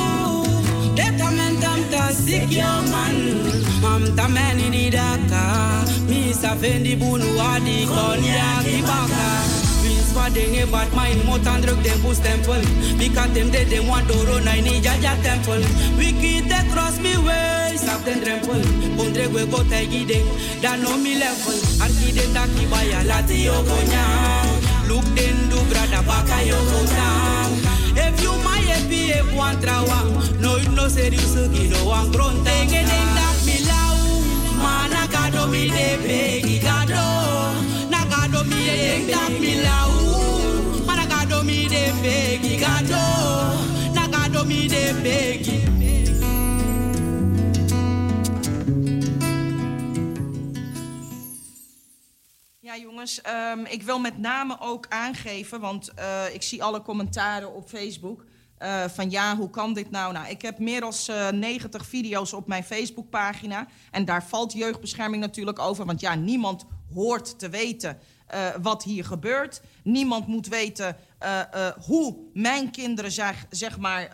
Detamentam ta sikyo man. Mwamtamen idaka. Misa fendi bunu adi konya kibaka. for the but my motan druk dem boost temple. Because them dead them want to run I need Jaja temple. We keep the cross me way, stop them trample. Contre we go tagi dem, that no me level. Arki de taki baya lati yo gonya. Look den do grada baka yo gonya. If you my happy if one trawa, no serious gido one grown thing and that me lau. Mana gado mi de begi gado. Nagado mi de that me lau. Mana gado mi de begi gado. Nagado mi de begi. Ja, jongens, ik wil met name ook aangeven, want ik zie alle commentaren op Facebook van ja, hoe kan dit nou? Nou, ik heb meer dan 90 video's op mijn Facebookpagina en daar valt jeugdbescherming natuurlijk over, want ja, niemand hoort te weten wat hier gebeurt. Niemand moet weten hoe mijn kinderen, zeg maar,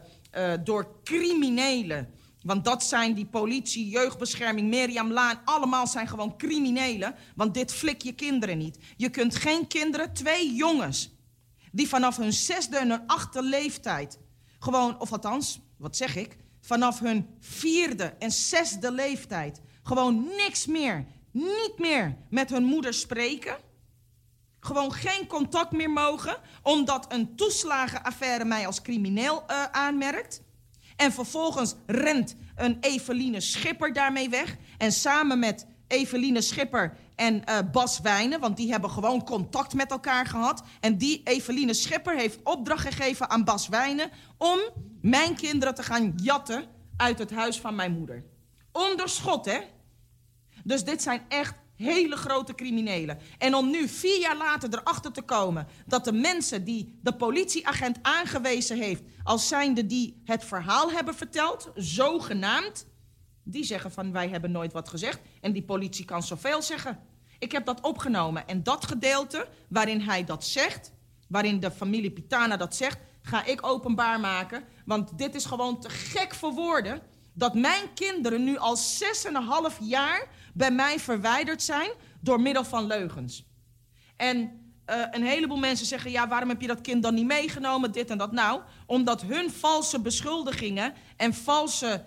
door criminelen... Want dat zijn die politie, jeugdbescherming, Mirjam Laan, allemaal zijn gewoon criminelen. Want dit flik je kinderen niet. Je kunt geen kinderen, 2 jongens, die vanaf hun 6e en hun 8e leeftijd, gewoon, of althans, wat zeg ik, vanaf hun 4e en 6e leeftijd, gewoon niks meer, niet meer met hun moeder spreken. Gewoon geen contact meer mogen, omdat een toeslagenaffaire mij als crimineel aanmerkt. En vervolgens rent een Eveline Schipper daarmee weg. En samen met Eveline Schipper en Bas Wijnen, want die hebben gewoon contact met elkaar gehad. En die Eveline Schipper heeft opdracht gegeven aan Bas Wijnen om mijn kinderen te gaan jatten uit het huis van mijn moeder. Onder schot, hè? Dus dit zijn echt hele grote criminelen. En om nu 4 jaar later erachter te komen dat de mensen die de politieagent aangewezen heeft als zijnde die het verhaal hebben verteld, zogenaamd, die zeggen van wij hebben nooit wat gezegd en die politie kan zoveel zeggen. Ik heb dat opgenomen en dat gedeelte waarin hij dat zegt, waarin de familie Pitana dat zegt, ga ik openbaar maken, want dit is gewoon te gek voor woorden dat mijn kinderen nu al 6,5 jaar bij mij verwijderd zijn door middel van leugens. En een heleboel mensen zeggen, ja, waarom heb je dat kind dan niet meegenomen, dit en dat? Nou, omdat hun valse beschuldigingen en valse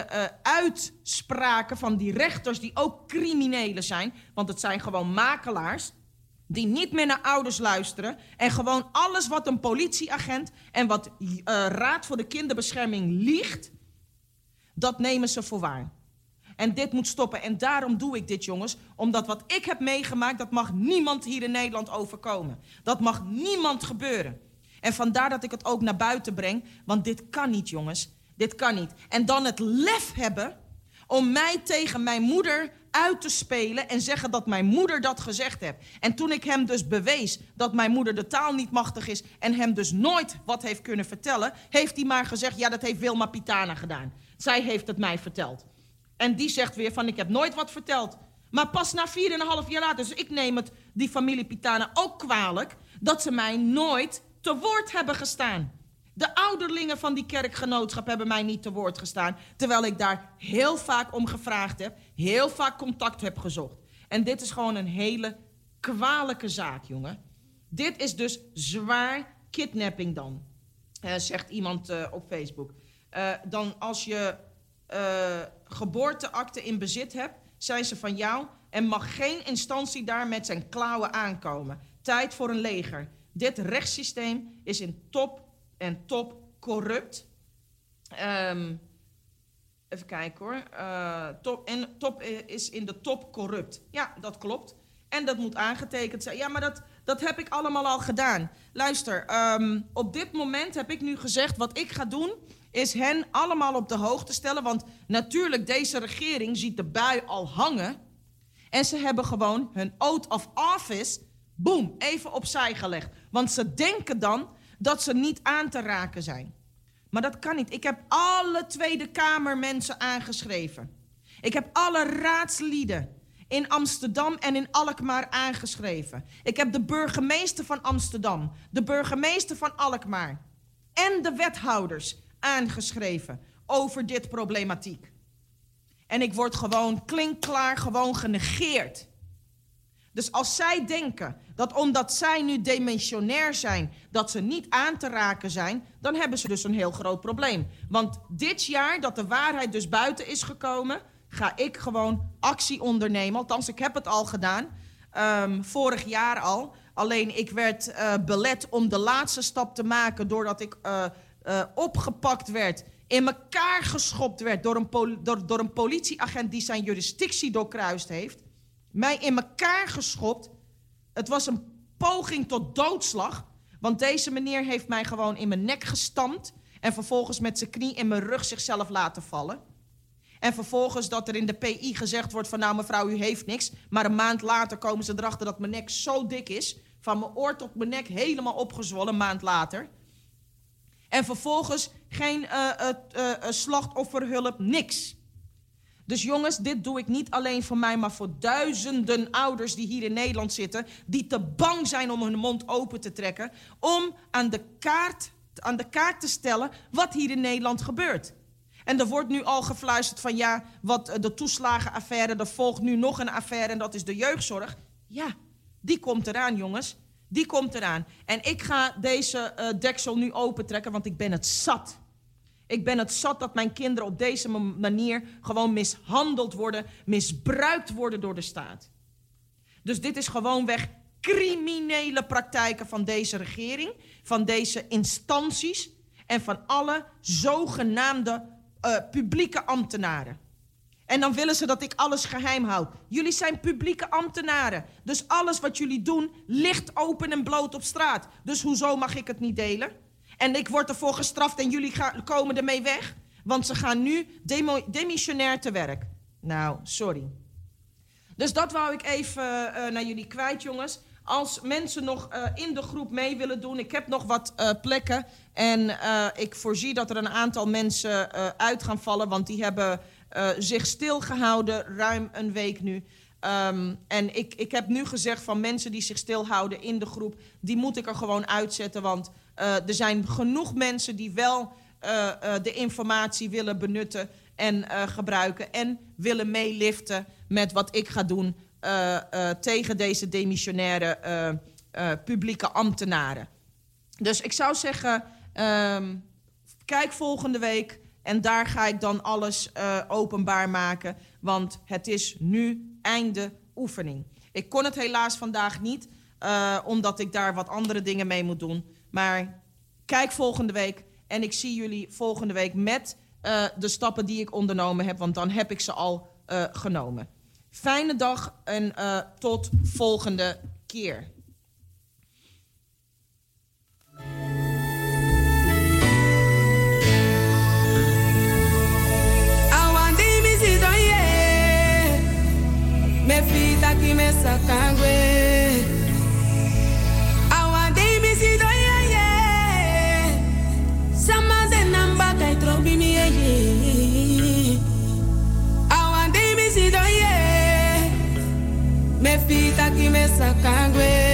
uitspraken van die rechters, die ook criminelen zijn, want het zijn gewoon makelaars, die niet meer naar ouders luisteren en gewoon alles wat een politieagent en wat Raad voor de Kinderbescherming liegt, dat nemen ze voor waar. En dit moet stoppen. En daarom doe ik dit, jongens. Omdat wat ik heb meegemaakt, dat mag niemand hier in Nederland overkomen. Dat mag niemand gebeuren. En vandaar dat ik het ook naar buiten breng. Want dit kan niet, jongens. Dit kan niet. En dan het lef hebben om mij tegen mijn moeder uit te spelen en zeggen dat mijn moeder dat gezegd heeft. En toen ik hem dus bewees dat mijn moeder de taal niet machtig is en hem dus nooit wat heeft kunnen vertellen, heeft hij maar gezegd, ja, dat heeft Wilma Pitana gedaan. Zij heeft het mij verteld. En die zegt weer van, ik heb nooit wat verteld. Maar pas na 4,5 jaar later, dus ik neem het die familie Pitana ook kwalijk, dat ze mij nooit te woord hebben gestaan. De ouderlingen van die kerkgenootschap hebben mij niet te woord gestaan, terwijl ik daar heel vaak om gevraagd heb, heel vaak contact heb gezocht. En dit is gewoon een hele kwalijke zaak, jongen. Dit is dus zwaar kidnapping dan, zegt iemand op Facebook. Dan als je geboorteakte in bezit hebt, zijn ze van jou en mag geen instantie daar met zijn klauwen aankomen. Tijd voor een leger. Dit rechtssysteem is in top corrupt. Even kijken hoor. Top is in de top corrupt. Ja, dat klopt. En dat moet aangetekend zijn. Ja, maar dat heb ik allemaal al gedaan. Luister, op dit moment heb ik nu gezegd, wat ik ga doen is hen allemaal op de hoogte stellen. Want natuurlijk, deze regering ziet de bui al hangen. En ze hebben gewoon hun oath of office, boem, even opzij gelegd. Want ze denken dan dat ze niet aan te raken zijn. Maar dat kan niet. Ik heb alle Tweede Kamer mensen aangeschreven. Ik heb alle raadslieden in Amsterdam en in Alkmaar aangeschreven. Ik heb de burgemeester van Amsterdam, de burgemeester van Alkmaar en de wethouders aangeschreven over dit problematiek. En ik word gewoon klinkklaar gewoon genegeerd. Dus als zij denken dat omdat zij nu demissionair zijn, dat ze niet aan te raken zijn, dan hebben ze dus een heel groot probleem. Want dit jaar dat de waarheid dus buiten is gekomen, ga ik gewoon actie ondernemen. Althans, ik heb het al gedaan. Vorig jaar al. Alleen ik werd belet om de laatste stap te maken doordat ik opgepakt werd, in elkaar geschopt werd door een politieagent die zijn jurisdictie doorkruist heeft. Mij in elkaar geschopt. Het was een poging tot doodslag. Want deze meneer heeft mij gewoon in mijn nek gestampt. En vervolgens met zijn knie in mijn rug zichzelf laten vallen. En vervolgens dat er in de PI gezegd wordt van nou mevrouw, u heeft niks. Maar een maand later komen ze erachter dat mijn nek zo dik is. Van mijn oor tot mijn nek helemaal opgezwollen, een maand later. En vervolgens geen slachtofferhulp, niks. Dus jongens, dit doe ik niet alleen voor mij, maar voor duizenden ouders die hier in Nederland zitten, die te bang zijn om hun mond open te trekken, om aan de kaart te stellen wat hier in Nederland gebeurt. En er wordt nu al gefluisterd van ja, wat de toeslagenaffaire, er volgt nu nog een affaire en dat is de jeugdzorg. Ja, die komt eraan, jongens. Die komt eraan. En ik ga deze deksel nu opentrekken, want ik ben het zat. Ik ben het zat dat mijn kinderen op deze manier gewoon mishandeld worden, misbruikt worden door de staat. Dus dit is gewoonweg criminele praktijken van deze regering, van deze instanties en van alle zogenaamde publieke ambtenaren. En dan willen ze dat ik alles geheim houd. Jullie zijn publieke ambtenaren. Dus alles wat jullie doen ligt open en bloot op straat. Dus hoezo mag ik het niet delen? En ik word ervoor gestraft en jullie komen ermee weg. Want ze gaan nu demissionair te werk. Nou, sorry. Dus dat wou ik even naar jullie kwijt, jongens. Als mensen nog in de groep mee willen doen. Ik heb nog wat plekken. En ik voorzie dat er een aantal mensen uit gaan vallen. Want die hebben zich stilgehouden ruim een week nu. En ik heb nu gezegd van mensen die zich stilhouden in de groep, die moet ik er gewoon uitzetten. Want er zijn genoeg mensen die wel de informatie willen benutten en gebruiken. En willen meeliften met wat ik ga doen tegen deze demissionaire publieke ambtenaren. Dus ik zou zeggen, kijk volgende week. En daar ga ik dan alles openbaar maken. Want het is nu einde oefening. Ik kon het helaas vandaag niet. Omdat ik daar wat andere dingen mee moet doen. Maar kijk volgende week. En ik zie jullie volgende week met de stappen die ik ondernomen heb. Want dan heb ik ze al genomen. Fijne dag en tot volgende keer. Me fita ki me sakangwe awande mi si do ye sama de namba kai trobi mi ye awande mi si do ye me fita ki me sakangwe